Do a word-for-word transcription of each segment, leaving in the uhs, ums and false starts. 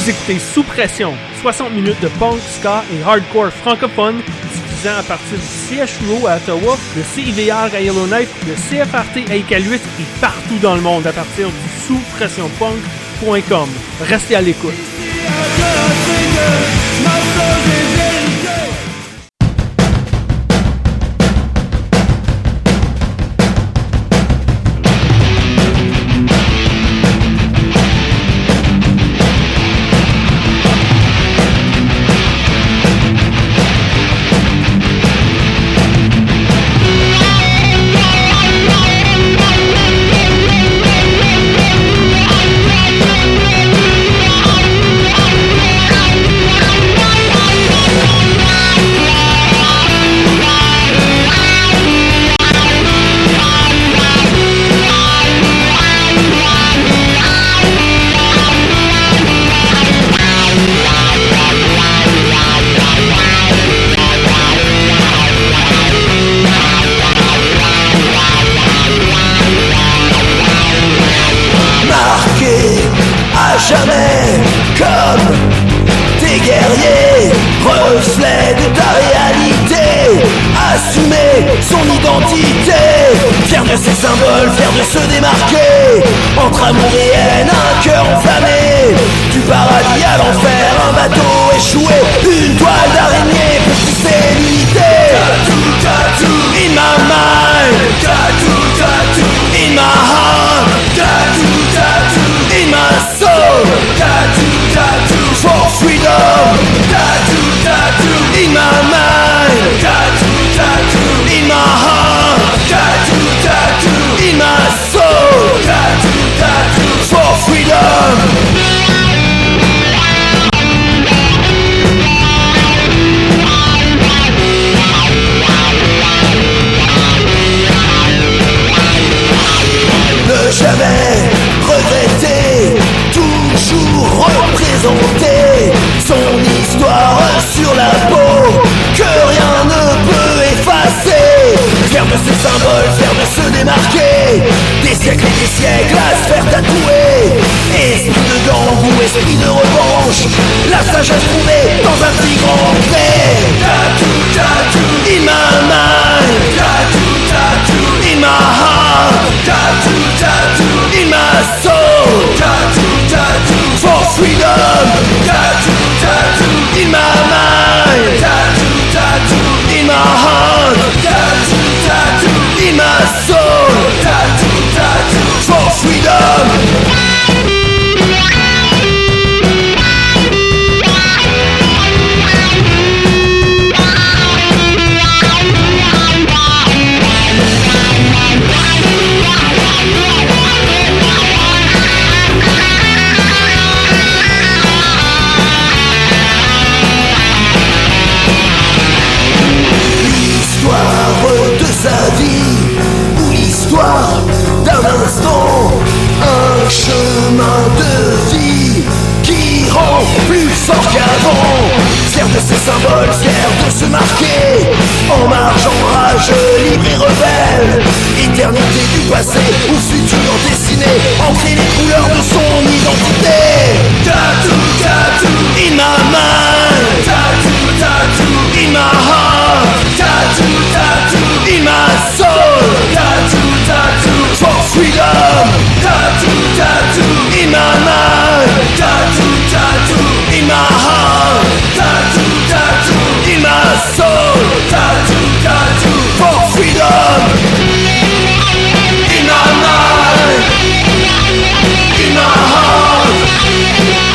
Vous écoutez Sous Pression, soixante minutes de punk, ska et hardcore francophone, diffusant à partir du C H U O à Ottawa, le C I V R à Yellowknife, le C F R T à Iqaluit et partout dans le monde à partir du sous pression punk point com. Restez à l'écoute. Jamais comme des guerriers, reflet de ta réalité, assumer son identité, fier de ses symboles, fier de se démarquer, entre amour et haine, un cœur enflammé, du paradis à l'enfer, un bateau échoué, une toile d'araignée pour tisser l'unité. Tattoo, tattoo, in my mind, tattoo, tattoo, in my heart, tattoo, tattoo, in my soul, tattoo, tattoo, for freedom, tattoo, tattoo, in my mind, tattoo, tattoo, in my heart, tattoo, tattoo, in my soul, tattoo, tattoo, for freedom. Ne jamais regretter, toujours représenter son histoire sur la peau, que rien ne peut effacer, fier de ses symboles, fier de se démarquer, des siècles et des siècles à se faire tatouer, esprit de gang ou esprit de revanche, la sagesse trouvée dans un petit grand clé. Tattoo, tattoo, in my mind, tattoo, tattoo, in my heart, tattoo, tattoo, in my soul, tattoo, tattoo, for freedom, tattoo, tattoo, in my mind, tattoo, tattoo, in my heart, tattoo, tattoo, in my soul, tattoo, tattoo, for freedom. Sa vie, ou l'histoire d'un instant, un chemin de vie qui rend plus fort qu'avant, fier de ses symboles, fier de se marquer, en marge, en rage, libre et rebelle, éternité du passé ou futur dessiné, ancrer les couleurs de son identité. Tattoo, tattoo, in my mind, tattoo, tattoo, in my heart, tattoo, tattoo, in my soul, tattoo, tattoo, for freedom, tattoo, tattoo, in my mind, tattoo, tattoo, in my heart, tattoo, tattoo, in my soul, tattoo, tattoo, for freedom, in my mind, in my heart.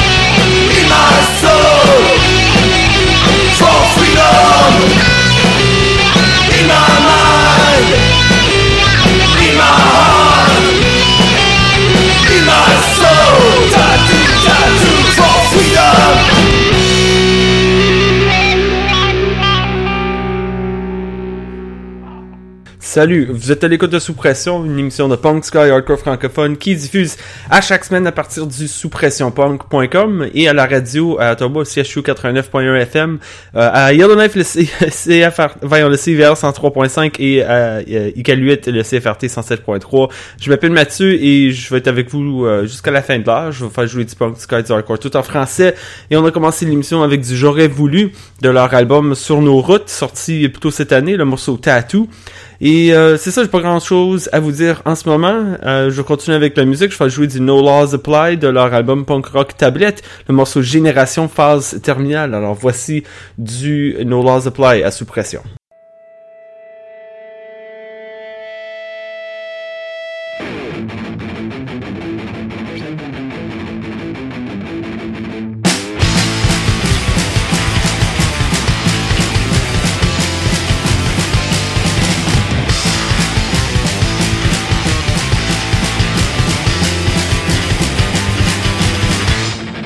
Salut, vous êtes à l'écoute de Sous Pression, une émission de punk, ska et hardcore francophone qui diffuse à chaque semaine à partir du sous pression punk point com et à la radio à Ottawa, C H U quatre-vingt-neuf point un F M, euh, à Yellowknife, le C- CFR, voyons, le C V R cent trois point cinq et à euh, Iqaluit, le C F R T cent sept point trois. Je m'appelle Mathieu et je vais être avec vous euh, jusqu'à la fin de l'heure. Je vais faire jouer du punk, ska et du hardcore tout en français. Et on a commencé l'émission avec du J'aurais voulu de leur album Sur nos routes, sorti plutôt cette année, le morceau Tattoo. Et euh, c'est ça, j'ai pas grand chose à vous dire en ce moment. Euh, je continue avec la musique, je vais jouer du No Laws Apply de leur album punk rock Tablette, le morceau Génération Phase Terminale. Alors voici du No Laws Apply à Sous Pression.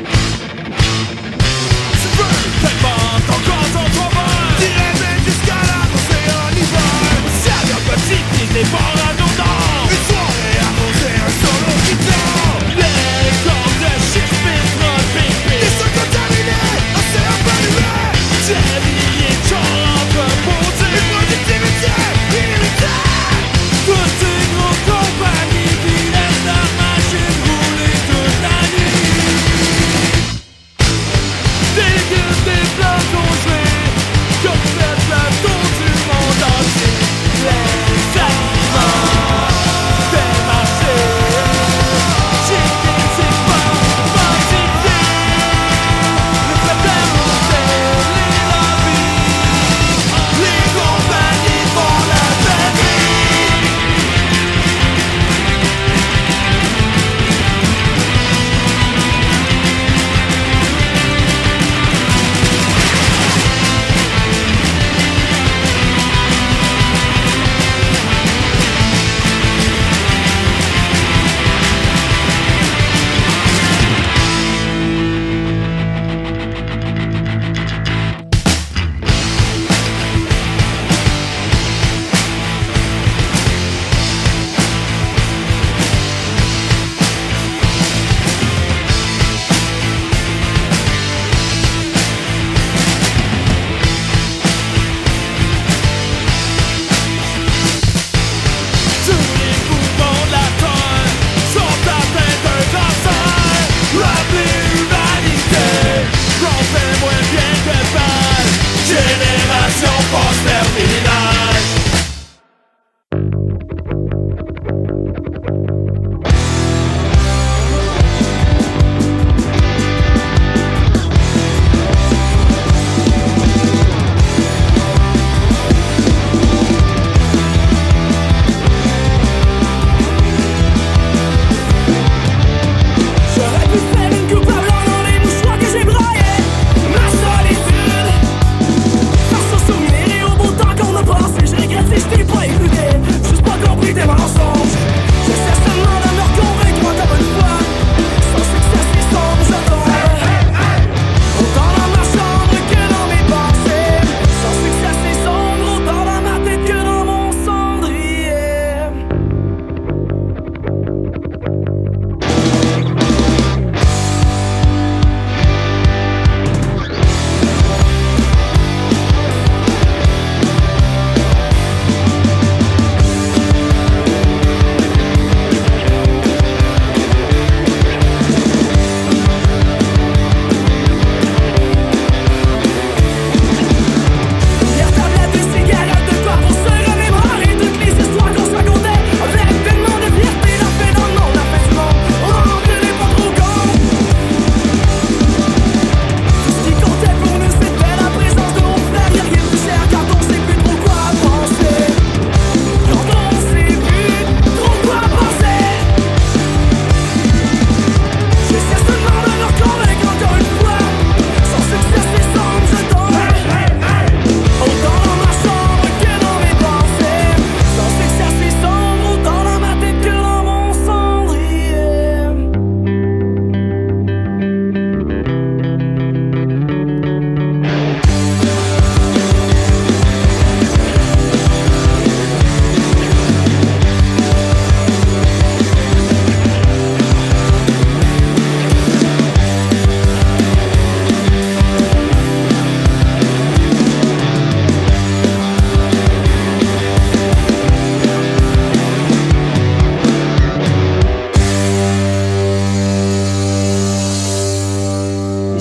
Encore dans ton bol, direct jusqu'à la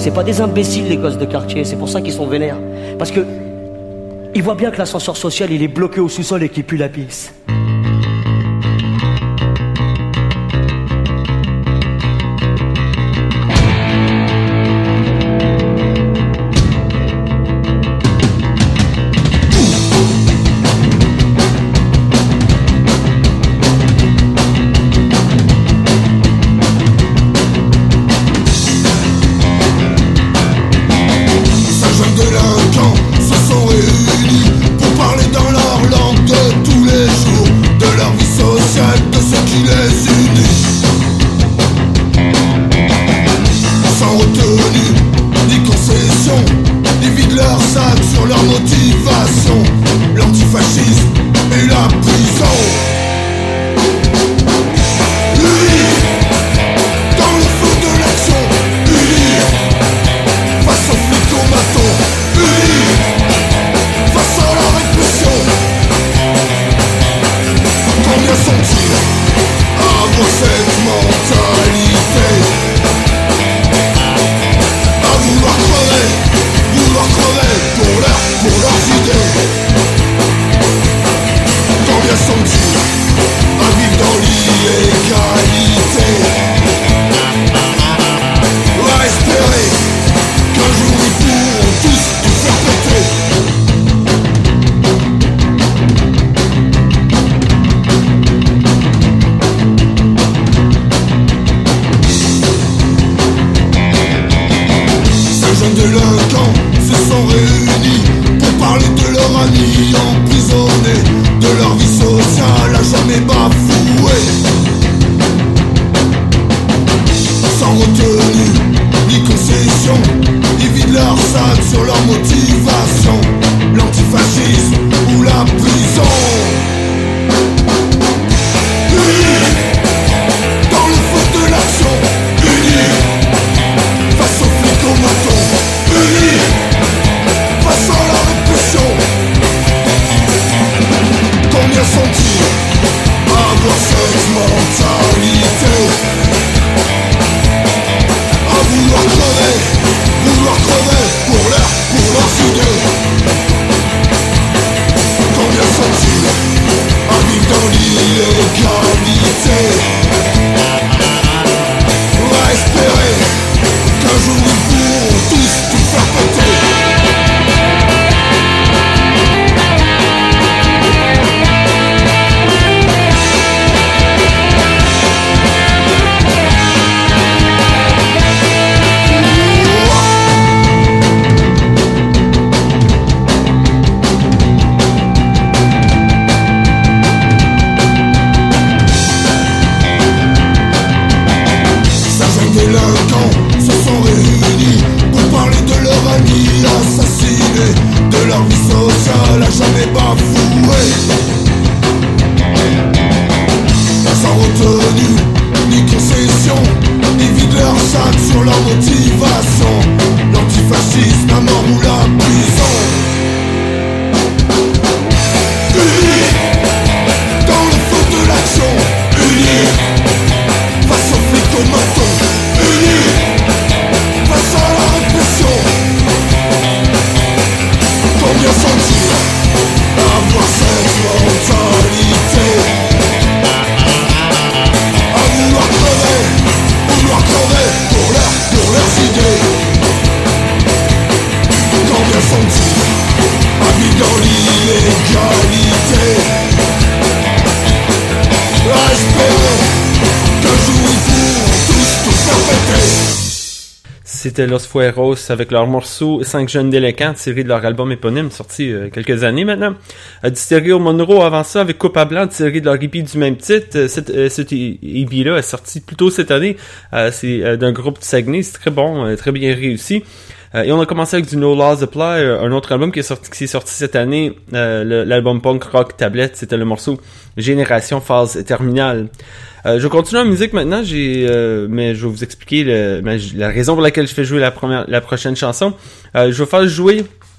C'est pas des imbéciles, les gosses de quartier. C'est pour ça qu'ils sont vénères. Parce que ils voient bien que l'ascenseur social, il est bloqué au sous-sol et qu'il pue la pisse. C'était Los Fueros avec leur morceau cinq jeunes délinquants tiré de leur album éponyme sorti euh, quelques années maintenant. Euh, du Stereo Monroe avant ça avec Copa Blanc tiré de leur E P du même titre. Euh, cette, euh, cette E P là est sorti plus tôt cette année. Euh, c'est euh, d'un groupe de Saguenay, c'est très bon, euh, très bien réussi. Euh, et on a commencé avec du No Laws Apply, euh, un autre album qui est sorti, qui est sorti cette année, euh, le, l'album punk rock Tablette, c'était le morceau Génération Phase Terminale. Euh, je continue en musique maintenant, j'ai, euh, mais je vais vous expliquer le, mais la raison pour laquelle je fais jouer la première, la prochaine chanson. Euh, je vais faire jouer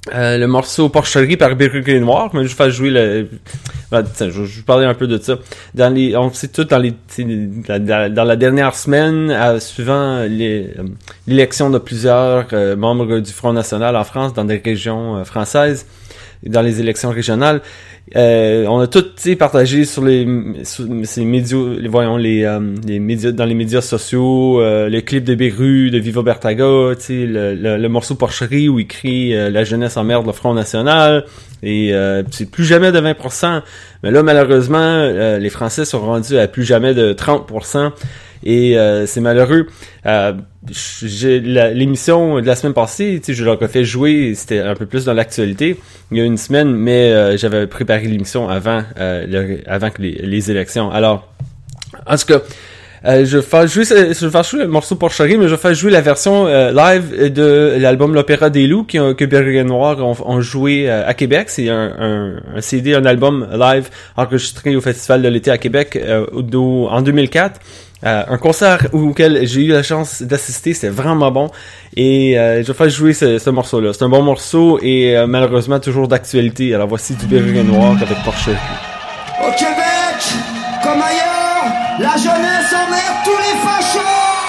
Euh, le morceau Porcherie par Berrugue et Noir, mais je vais faire jouer le... Ben, tiens, je vais vous parler un peu de ça. Dans les, on sait tout dans les, dans, dans la dernière semaine, euh, suivant les, euh, l'élection de plusieurs euh, membres du Front National en France, dans des régions euh, françaises, dans les élections régionales, euh, on a tout, tu sais, partagé sur les, sur ces médias, les, voyons, les, euh, les médias, dans les médias sociaux, euh, le clip de Beru, de Viva Bertaga, tu sais, le, le, le morceau Porcherie où il crie euh, la jeunesse emmerde le Front National, et euh, c'est plus jamais de vingt pour cent. Mais là, malheureusement, euh, les Français sont rendus à plus jamais de trente pour cent. Et euh, c'est malheureux. Euh, j'ai la, l'émission de la semaine passée, tu sais, je leur ai fait jouer, c'était un peu plus dans l'actualité, il y a une semaine, mais euh, j'avais préparé l'émission avant, euh, le, avant que les, les élections. Alors, en tout cas, euh, je vais faire jouer, je vais faire jouer le morceau Porcherie, mais je vais faire jouer la version euh, live de l'album L'Opéra des Loups qui, que Berrugue Noir ont, ont joué euh, à Québec. C'est un, un, un C D, un album live enregistré au Festival de l'été à Québec euh, en deux mille quatre. Euh, un concert auquel j'ai eu la chance d'assister, c'était vraiment bon, et euh, je vais faire jouer ce, ce morceau-là. C'est un bon morceau et euh, malheureusement toujours d'actualité. Alors voici du Berrugue Noir avec Porcherie. Au Québec, comme ailleurs, la jeunesse emmerde tous les fachos.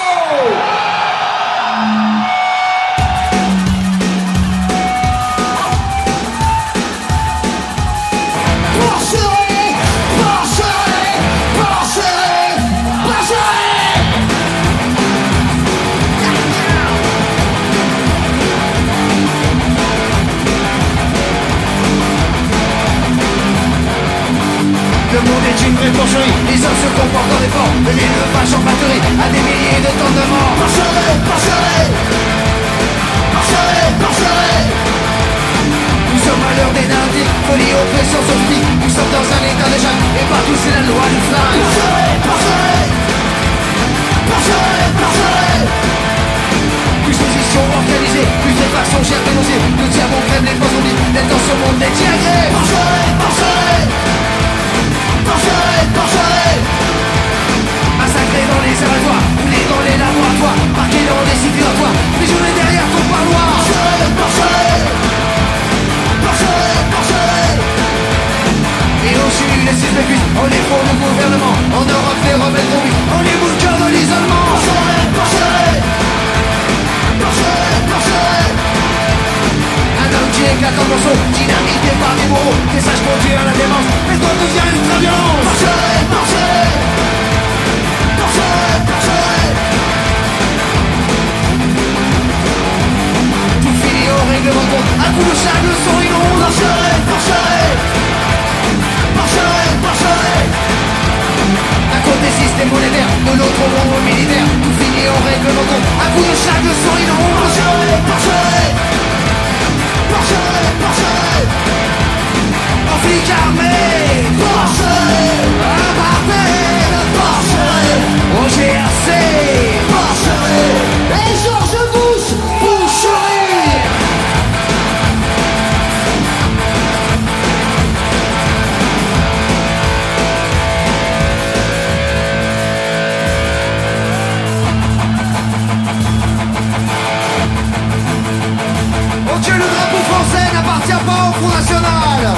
Le monde est une vraie porcherie, les hommes se comportent dans des ports, de l'île de vache en batterie, à des milliers de tonnes de morts. Porcherie, porcherie, porcherie, porcherie. Nous sommes à l'heure des nardiques, folie, oppression, sophie. Nous sommes dans un état de jacques, et partout c'est la loi du flingue. Porcherie, porcherie, porcherie, porcherie. Plus position organisée, plus de façons j'ai dénoncé. Le diable crème les poissons vides, les dans ce monde des diagrées. Porcherie, porcherie, porcherie, porcherie. Massacrés dans les abattoirs, roulés dans les laboratoires, marqués dans des sites vibratoires, prisionniers derrière ton parloir. Porcherie, porcherie, porcherie, porcherie. Et au chute, les suspects cuits, on les faux au gouvernement. En Europe, les rebelles conduits, on les bouge de l'isolement. Porcherie, porcherie, porcherie, porcherie. Un homme qui éclate en morceaux, dynamité par des bourreaux, des sages conduire la démence, mais toi devient ultra-violence. Porcherie, porcherie, porcherie, porcherie. Tout finit au règlement de compte, un coup de chaque leçon inonde. Porcherie, porcherie, porcherie, porcherie. D'un côté système monétaire, de l'autre monde militaire. Tout finit au règlement de compte, un coup de chaque leçon inonde. Porcherie, porcherie, porcherie, porcherie. En flic armé, Porcherie, apartheid, porcherie, au G R C, porcherie. Et Georges Bush, boucherie. ok, le drapeau français n'appartient pas au Front National.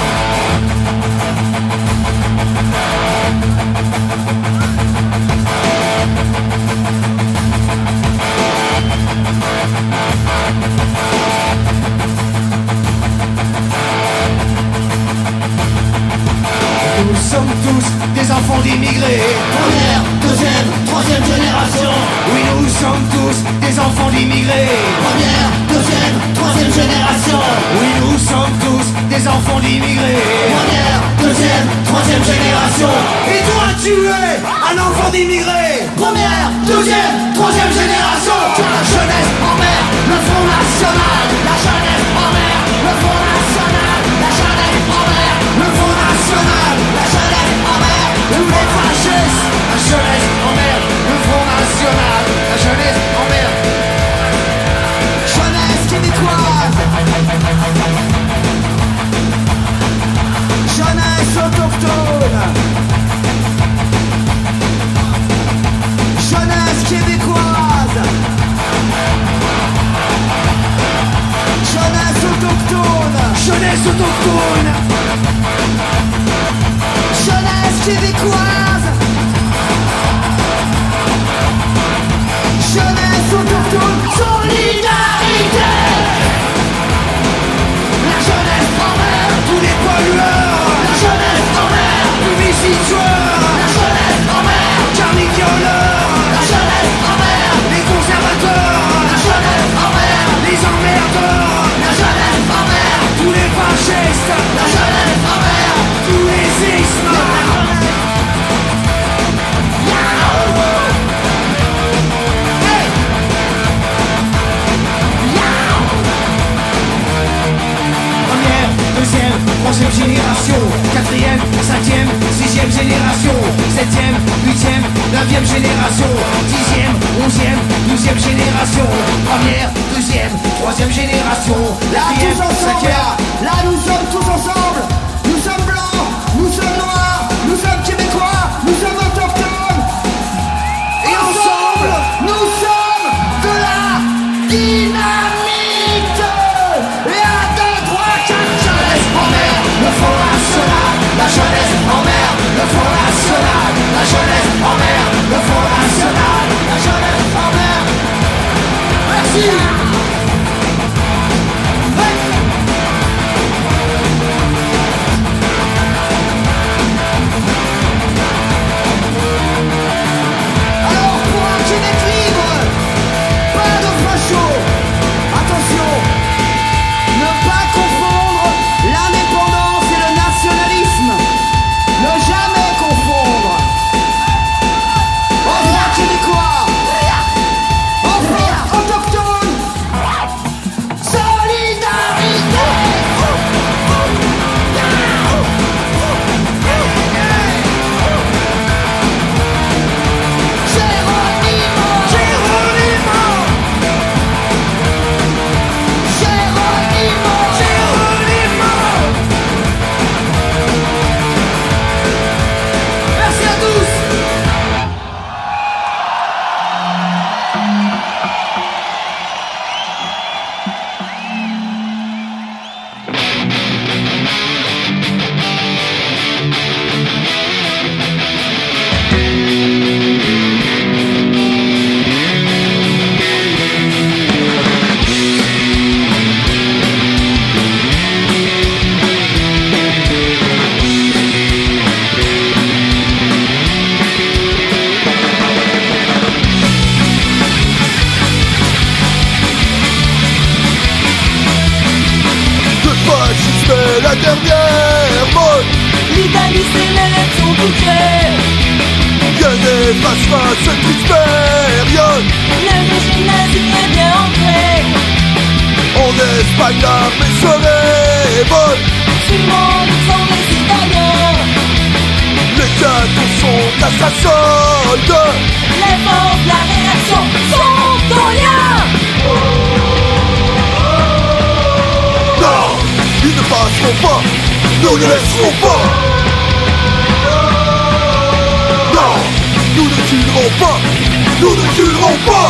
Nous sommes tous des enfants d'immigrés. Première, deuxième, troisième génération. Oui, nous sommes tous des enfants d'immigrés. Première, deuxième, troisième génération. Oui, nous sommes tous des enfants d'immigrés. Première, deuxième, troisième génération. Et toi, tu es un enfant d'immigré. Première, deuxième, troisième génération. La jeunesse en mer, le Front National. La jeunesse en mer, le Front National. La jeunesse en mer, le Front National. La jeunesse en mer, tous les fascistes. La jeunesse en merde, le Front National. La jeunesse en merde. Jeunesse québécoise. Jeunesse autochtone. Jeunesse québécoise. jeunesse autochtone, jeunesse québécoise, jeunesse autochtone, solidarité. La jeunesse envers tous les pollueurs, la jeunesse envers publicité joueurs, la jeunesse envers Charlie violeur, la jeunesse envers les conservateurs, la jeunesse envers les emmerdeurs, la jeunesse envers tous les fascistes, la jeunesse envers tous les ismes. Première, deuxième, troisième génération, quatrième, cinquième, sixième génération, septième, huitième, neuvième génération, dixième, onzième, douzième génération, première, deuxième, troisième génération, quatrième, cinquième. Là, nous sommes tous ensemble. Nous sommes blancs, nous sommes noirs, nous sommes québécois, nous sommes autochtones. Et ensemble, nous sommes de la dynamite. Et un, deux, trois, quatre, Jeunesse en mer, le Front National. La jeunesse en mer, le Front National. La jeunesse en mer, le Front National. La jeunesse en mer. Merci. Alors pour un Québec libre, pas de facho. Attention, ne pas confondre l'indépendance et le nationalisme. Ne jamais confondre. Enfin québécois, enfin autochtone, solidarité. Géronimo, Géronimo, Géronimo, Géronimo. Merci à tous. Le fascisme est la dernière mode. L'Italie célèbre son bouquet. Rien n'effacera cette triste période. Le régime nazi est bien ancré. En Espagne l'armée se révolte. Tout le monde sont des citoyens. Les canons sont à sa solde. Les forces de la réaction sont en lien. Non, ils ne passeront pas. Nous ne laisserons pas. Non, nous ne tuerons pas. Nous ne tuerons pas.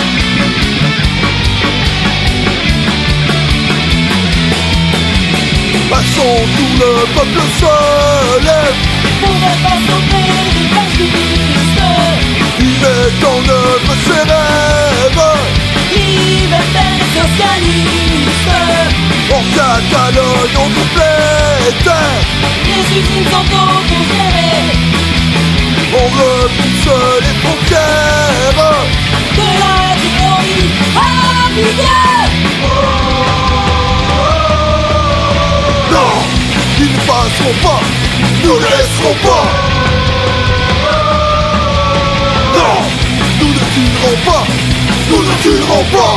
Passons, tout le peuple se lève. Pourrait pas sauver les fascistes. Il met en œuvre ses rêves. Liberté socialiste. En Catalogne on complète. Les usines sont autogérées. On repousse les frontières. De la théorie appliquée. Non, ils ne passeront pas. Nous ne laisserons pas. Non, nous ne tuerons pas. Nous ne tuerons pas.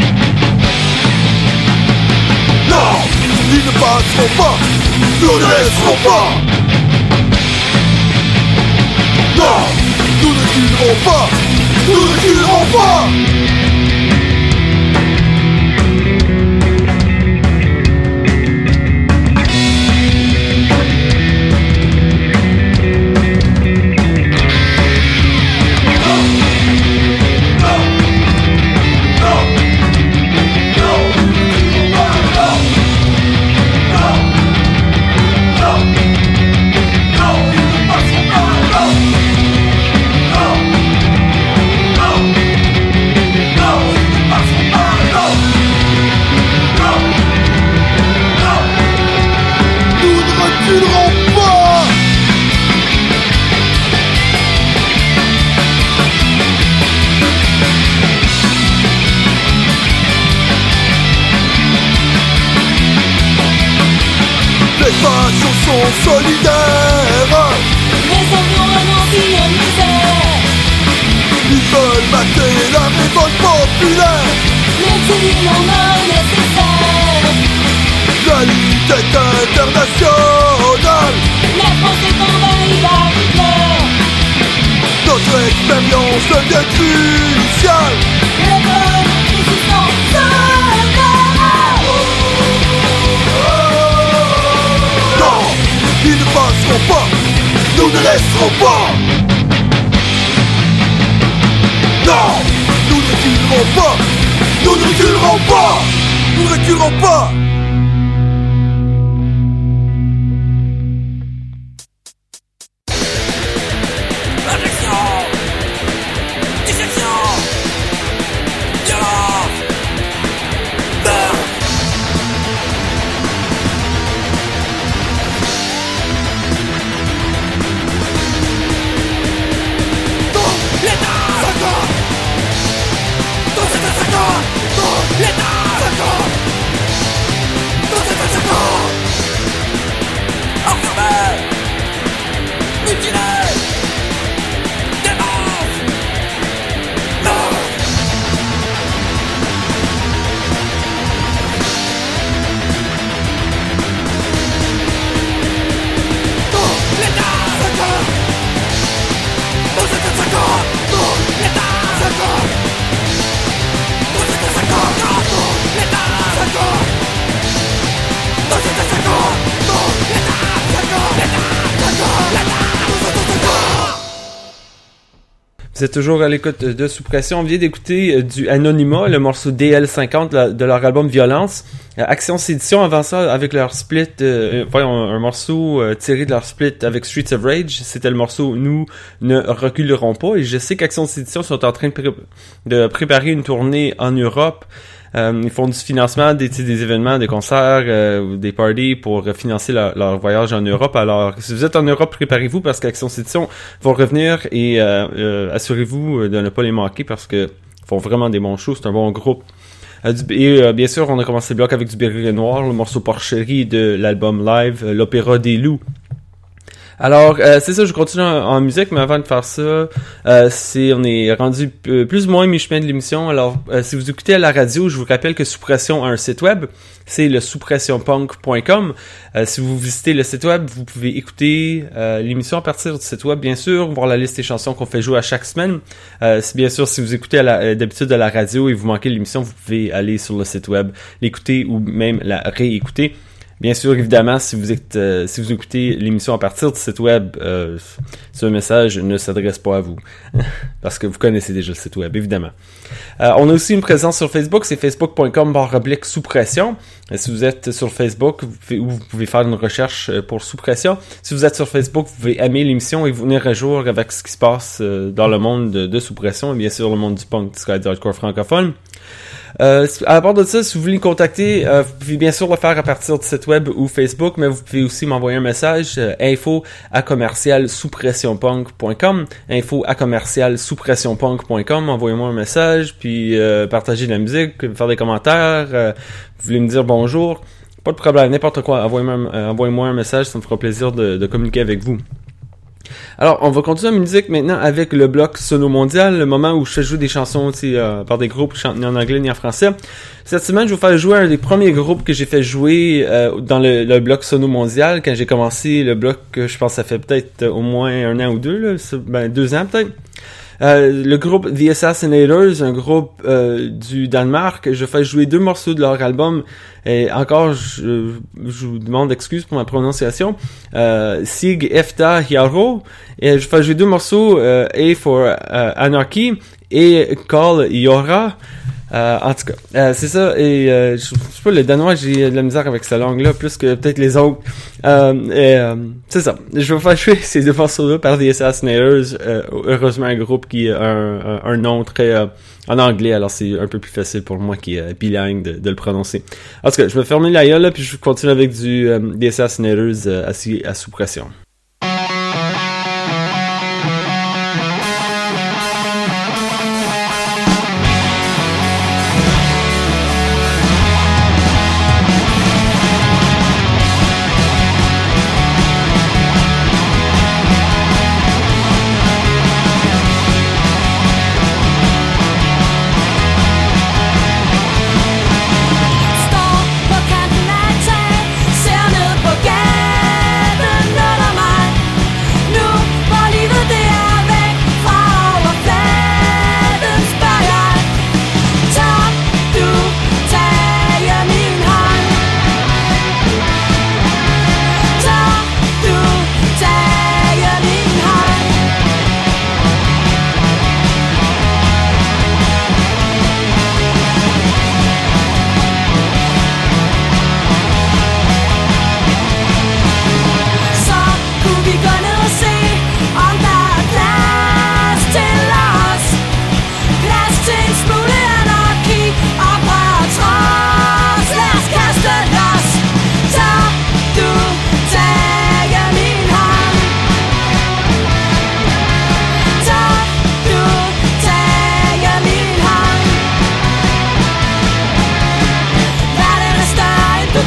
Non, ils ne passeront pas. Nous ne laisserons pas. Non, nous ne tuerons pas. Nous ne tuerons pas. No! solidaire. Les environnements s'y en misère. Ils veulent mater la révolte populaire. L'exil en a nécessaire. La lutte est internationale. La France est envahie par Hitler. Notre expérience devient cruciale. Le peuple résistant sera. Non, ils ne passeront pas. Nous ne laisserons pas. Non, nous ne reculerons pas. Nous ne reculerons pas. Nous ne reculerons pas. Vous êtes toujours à l'écoute de Sous-Pression. On vient d'écouter euh, du Anonyma, le morceau D L cinquante la, de leur album Violence. Euh, Action Sédition, avant ça, avec leur split, euh, voyons, un, un morceau euh, tiré de leur split avec Streets of Rage. C'était le morceau Nous ne reculerons pas. Et je sais qu'Action Sédition sont en train de, pré- de préparer une tournée en Europe. Euh, ils font du financement, des, des événements, des concerts, euh, des parties pour financer leur, leur voyage en Europe. Alors, si vous êtes en Europe, préparez-vous parce qu'Action Sédition vont revenir et euh, euh, assurez-vous de ne pas les manquer parce que ils font vraiment des bons shows. C'est un bon groupe. Euh, du, et euh, bien sûr, on a commencé le bloc avec du Béret Noir, le morceau Porcherie de l'album live, euh, l'Opéra des Loups. Alors, euh, c'est ça, je continue en, en musique, mais avant de faire ça, euh, c'est on est rendu p- plus ou moins mi-chemin de l'émission. Alors, euh, si vous écoutez à la radio, je vous rappelle que Sous-Pression a un site web, c'est le sous pression punk point com. Euh, si vous visitez le site web, vous pouvez écouter euh, l'émission à partir du site web, bien sûr, voir la liste des chansons qu'on fait jouer à chaque semaine. Euh, c'est bien sûr, si vous écoutez à la, d'habitude à la radio et vous manquez l'émission, vous pouvez aller sur le site web, l'écouter ou même la réécouter. Bien sûr, évidemment, si vous êtes, euh, si vous écoutez l'émission à partir du site web, euh, ce message ne s'adresse pas à vous. Parce que vous connaissez déjà le site web, évidemment. Euh, on a aussi une présence sur Facebook, c'est facebook point com barre oblique sous pression. Euh, si vous êtes sur Facebook, vous pouvez, vous pouvez faire une recherche pour Sous Pression. Si vous êtes sur Facebook, vous pouvez aimer l'émission et vous venir à jour avec ce qui se passe euh, dans le monde de, de Sous Pression et bien sûr le monde du punk, du ska et du hardcore francophone. Euh, à part de ça, si vous voulez me contacter, euh, vous pouvez bien sûr le faire à partir du site web ou Facebook, mais vous pouvez aussi m'envoyer un message, euh, info à commercial sous pression punk point com, info à commercial sous pression punk point com, envoyez-moi un message, puis euh, partagez de la musique, faire des commentaires, euh, vous voulez me dire bonjour, pas de problème, n'importe quoi, envoyez-moi un, euh, envoyez-moi un message, ça me fera plaisir de, de communiquer avec vous. Alors, on va continuer la musique maintenant avec le bloc Sono Mondial, le moment où je fais jouer des chansons aussi, euh, par des groupes chantent ni en anglais ni en français. Cette semaine, je vais vous faire jouer un des premiers groupes que j'ai fait jouer euh, dans le, le bloc Sono Mondial quand j'ai commencé le bloc, je pense que ça fait peut-être au moins un an ou deux, là, ben deux ans peut-être. Euh, le groupe The Assassinators, un groupe euh, du Danemark, je fais jouer deux morceaux de leur album. Et encore, je, je vous demande excuse pour ma prononciation. Euh, Sig Efta Hiaro. Et je fais jouer deux morceaux, euh, A for uh, Anarchy et Call Yora. Euh, en tout cas, euh, c'est ça. Et euh, je, je sais pas, le danois, j'ai de la misère avec cette langue-là, plus que peut-être les autres. Euh, et, euh, c'est ça. Je vais faire jouer ces deux morceaux-là par The Assassinators. Euh, heureusement, un groupe qui a un, un, un nom très euh, en anglais, alors c'est un peu plus facile pour moi qui est bilingue de, de le prononcer. En tout cas, je vais fermer la gueule, là, puis je continue avec du euh, The Assassinators euh, à, à sous pression.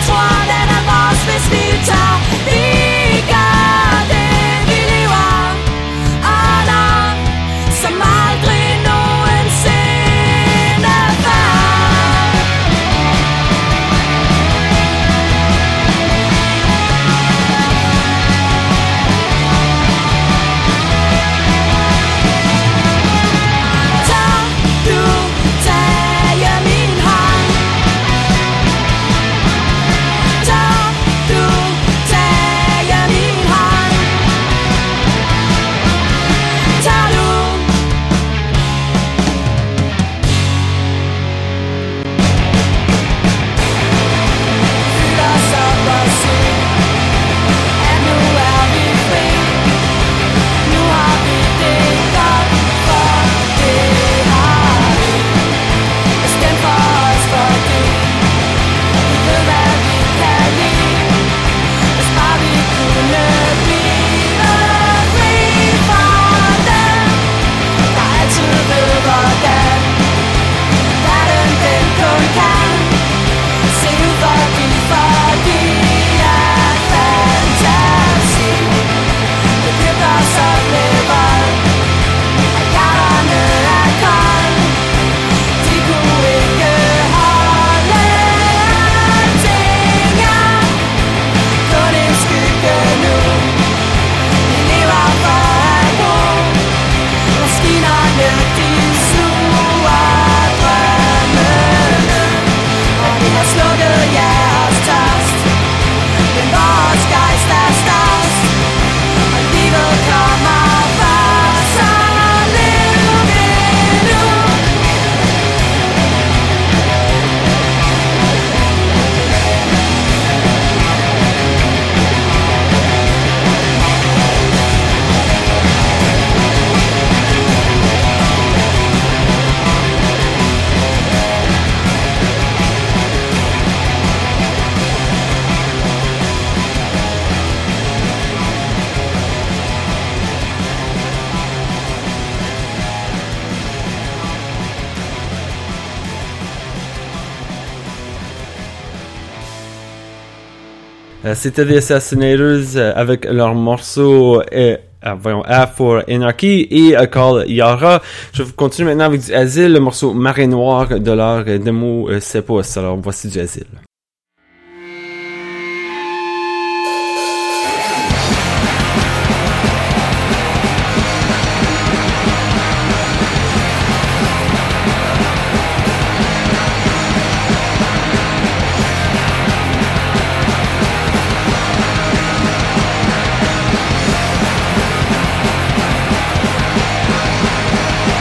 Euh, c'était The Assassinators euh, avec leur morceau euh, euh, voyons, A for Anarchy et A Call Yara. Je vais continuer maintenant avec du Asile, le morceau Marée Noire de leur euh, démo euh, Sepos. Alors voici du Asile.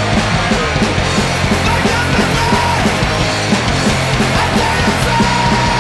Fire!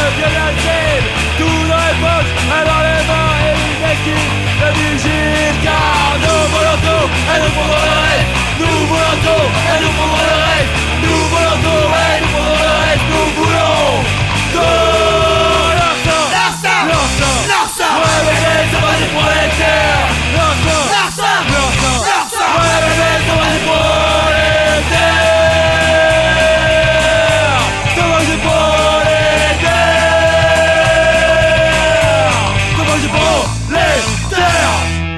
vieux la cible, tout dans les poches, alors les mains et les équipes de vigile. Car nous voulons tout, et nous voulons le reste. Nous voulons tout, et nous voulons le reste. Nous voulons tout, et nous voulons le reste. Nous voulons tout. Larsa, Larsa, Larsa, Larsa, ouais bébé, ça va des prolétaires. Larsa, Larsa, Larsa, Larsa, ouais bébé, ça va des prolétaires. Ça va des prolétaires. Ça va des prolétaires.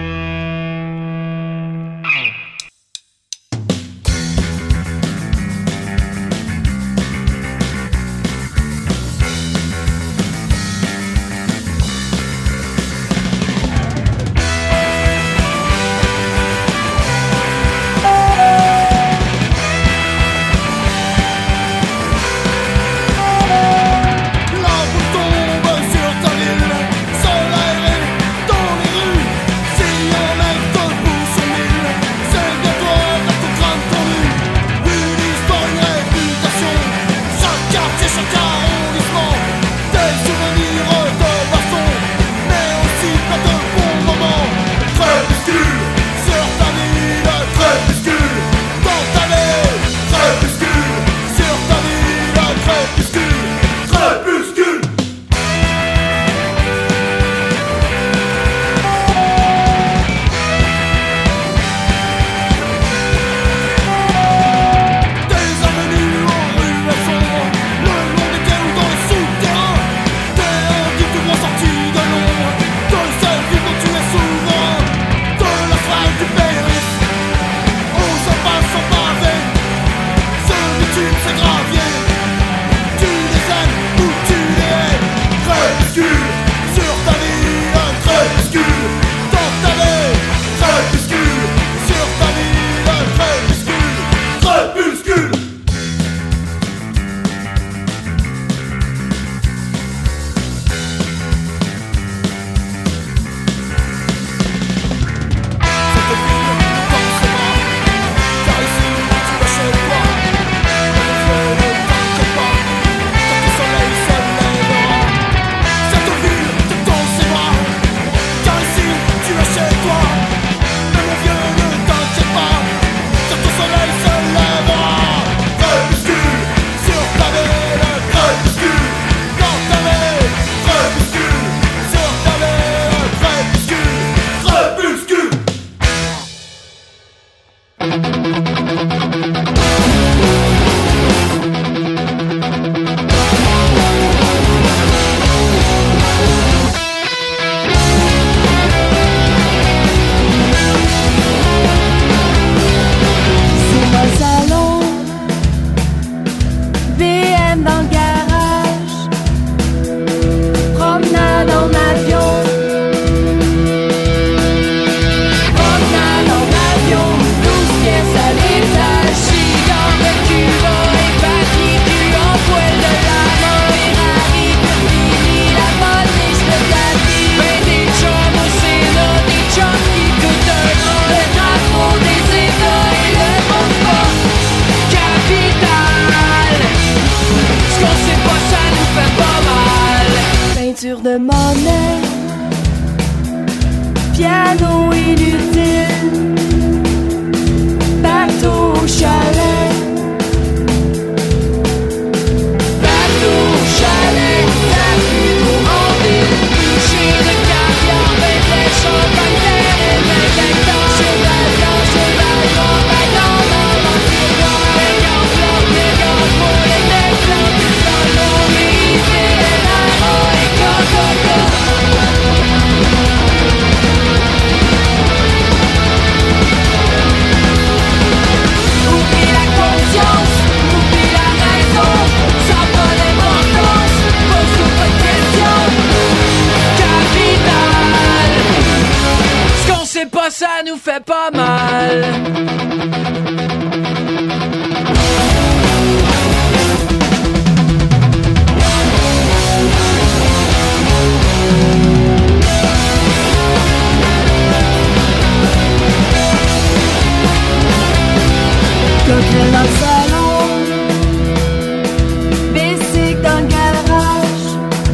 L'arbre tombe sur ta ville, seul aéré dans les rues. Si un mec te pousse au mille, c'est bien toi qui ton crâne tendu. Une histoire, une réputation, chaque quartier, chaque arrondissement. Des souvenirs de baston, mais aussi plein de bons moments. Crépuscule sur ta ville, crépuscule dans ta ville, crépuscule sur ta ville, crépuscule, crépuscule. Des avenues aux rues sombres, le long des quais ou dans les souterrains. Des handicapés tout droit sortis de l'ombre, de cette ville dont tu es souverain. De l'asphalte du périph', aux impasses sans pavé, ce bitume, c'est gravier. Tu les aimes ou tu les hais. Crépuscule sur ta ville, crépuscule dans ta vie. Crépuscule sur ta ville, crépuscule, crépuscule. Cette ville dans ses bras, car ici tu vas chez toi. Mon vieux, ne t'inquiète pas, quand le soleil se lèvera. Cette ville dans ses bras, car ici tu vas chez toi. Mais mon vieux, ne t'inquiète pas, quand le soleil se lèvera. Crépuscule sur ta ville, crépuscule dans ta ville, crépuscule sur ta ville, crépuscule, crépuscule. C'est mon salon, B M dans le garage, promenade en avion, promenade en avion, douze pièces à l'étage, cigare de Cuba et papier cul en poêle de lama, Ferrari, Fini, la police de ta vie, ben des chums au Sénat, des chums qui coûtent un bras, le drapeau des États et le monde pas capital. Ce qu'on sait pas, ça nous fait pas mal. Peinture de monnaie, piano inutile, bateau au chalet, bateau au chalet, la pluie en ville, boucher de caviar, ben des champagne, terre et ben d'acteur, cheval blanc, cheval noir, bagon, maman, tiroir, bégan blanc, bégan pour les mecs blancs, dans l'eau, mais et coca-cola. Oublie la conscience, oublie la raison, ça n'a pas d'importance, pose-toi pas de questions. Capital, ce qu'on sait pas, ça nous fait pas mal. Coquerel dans le salon, bicycle dans le garage,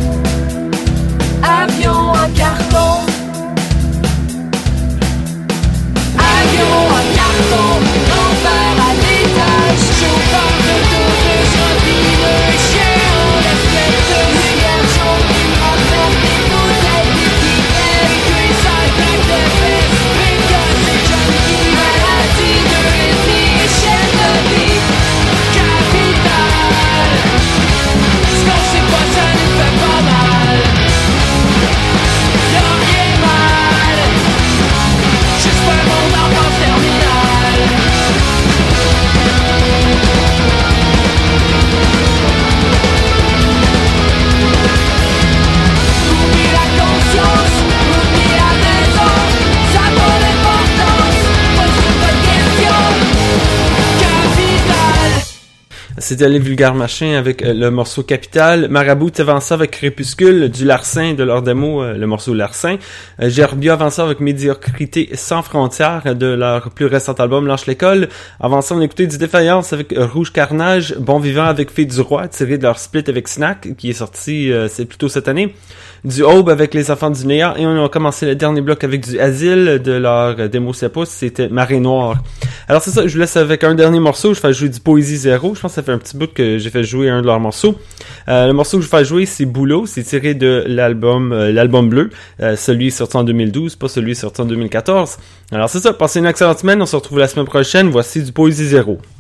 C'était les Vulgaires Machins avec euh, le morceau Capital. Marabout avança avec Crépuscule, du Larcin de leur démo, euh, le morceau Larcin. Euh, Gerbia avança avec Médiocrité sans frontières de leur plus récent album Lâche l'école. Avançant, on écoutait du Défaillance avec euh, Rouge Carnage, Bon Vivant avec Fille du Roi, tiré de leur split avec Snack, qui est sorti euh, c'est plutôt cette année. Du Aube avec Les Enfants du Néant, et on a commencé le dernier bloc avec du Asile de leur euh, démo Sepousse, c'était Marée Noire. Alors c'est ça, je vous laisse avec un dernier morceau, je fais jouer du Poésie Zéro, je pense que ça fait un petit bout que j'ai fait jouer un de leurs morceaux. Euh, le morceau que je fais jouer, c'est Boulot, c'est tiré de l'album euh, l'album bleu, euh, celui sorti en deux mille douze, pas celui sorti en deux mille quatorze. Alors c'est ça, passez une excellente semaine, on se retrouve la semaine prochaine, voici du Poésie Zéro.